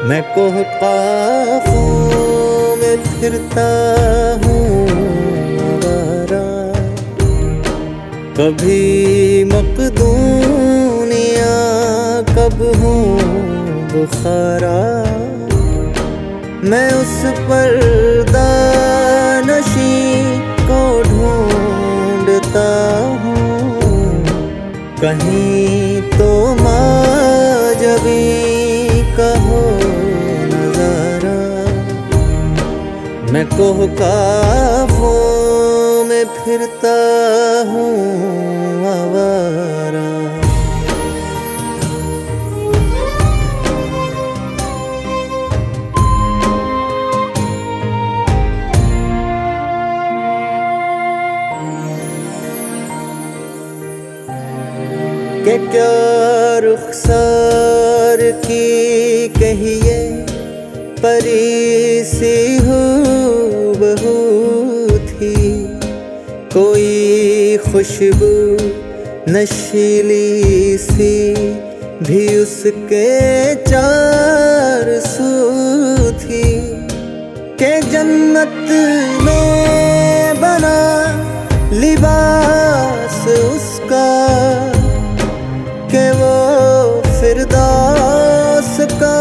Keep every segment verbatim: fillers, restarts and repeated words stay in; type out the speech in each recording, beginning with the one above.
मैं कोह काफों में फिरता हूँ आवारा, कभी मकदूनिया कब हूँ बुखारा। मैं उस पर्दा नशी को ढूंढता हूँ, कहीं तो माजवी का हो नजारा। मैं कोह काफों में फिरता हूँ आवारा। के क्या रुखसार की कहिए परी सी हूबहू थी, कोई खुशबू नशीली सी भी उसके चार सू थी। के जन्नत में बना लिबास उसका, के वो फिरदौस का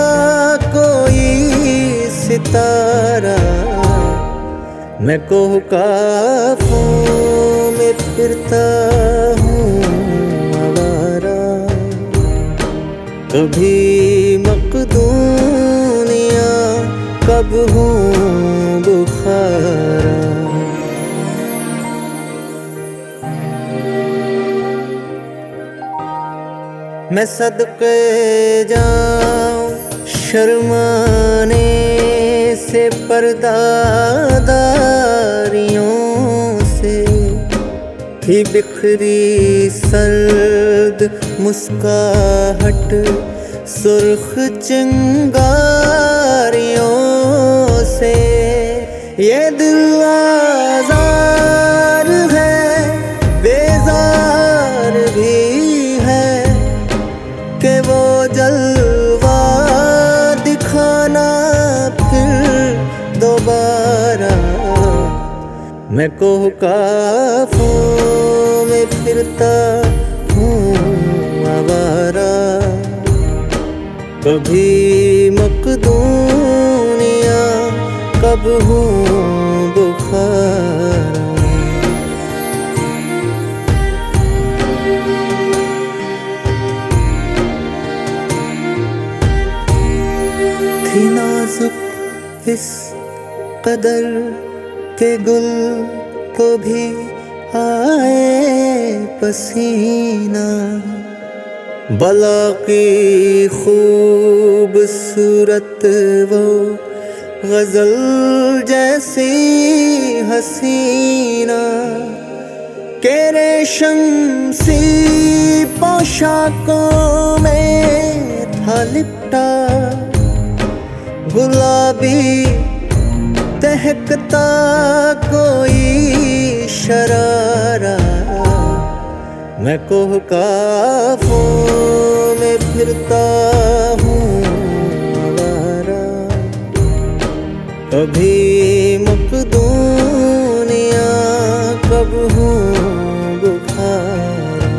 कोई सितारा। मैं कोह काफों में फिरता हूँ आवारा, कभी मकदूनिया कब हूँ बुखारा। मैं सदके जाऊं शर्माने से पर्दादारियों से, थी बिखरी सर्द मुस्काहट सुर्ख चिंगारियों से। ये दिल आज़ार है बेजार भी है, के वो जलवा दिखाना फिर दोबारा। मैं कोह काफों में फिरता हूँ आवारा, कभी मकदूनिया कब हूँ बुखारा। थी नाजुक इस कदर के गुल को भी आए पसीना, बला की खूबसूरत वो गजल जैसी हसीना। के रेशम सी पोशाकों में था लिपटा गुलाबी तहकता कोई शरारा। मैं कोह काफों में फिरता हूँ आवारा, कभी मकदूनिया कब हूँ बुखारा।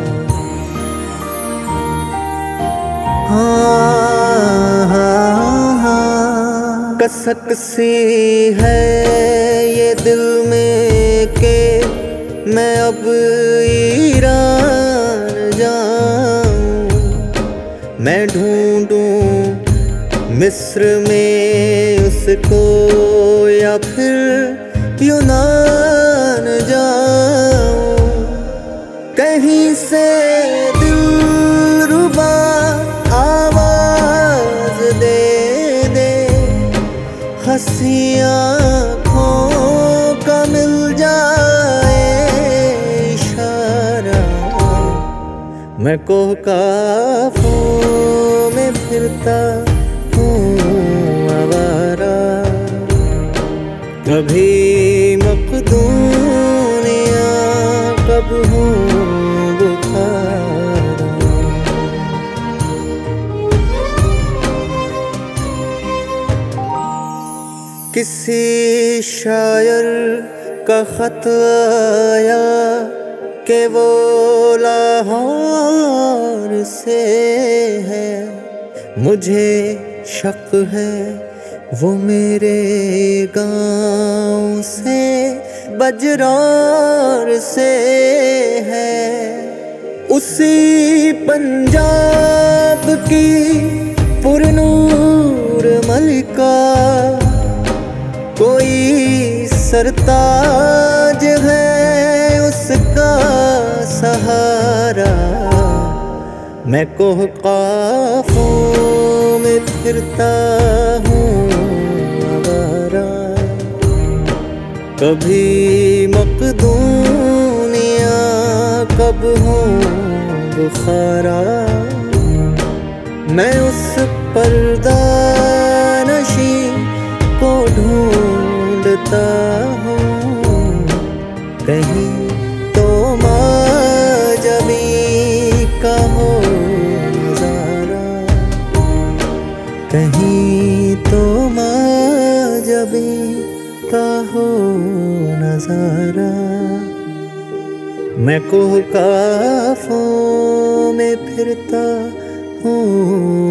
हाँ हाँ हाँ, कसक सी है ये दिल में के मैं अब ईरान जाऊं। मैं ढूंढूं मिस्र में उसको या फिर यूनान जाऊं। कहीं से दिलरुबा आवाज दे दे, हंसी आँखों का मिल जाए इशारा। मैं कोह काफों में फिरता हूँ आवारा, कभी मकदूनिया कब हूँ बुखारा। किसी शायर का खत आया कि वो लाहौर से है, मुझे शक है वो मेरे गांव से बजरार से है। उसी पंजाब की पुरनूर मलिका कोई सरताज है उसका सहारा। मैं कोह काफों में फिरता हूँ आवारा, कभी मकदूनिया कब हूँ बुखारा। मैं उस पर्दानशी को ढूंढता हूँ, कहीं तो माजबी का हो नजारा, कहीं तो माजबी का हो नजारा। मैं कोह काफों में फिरता हूँ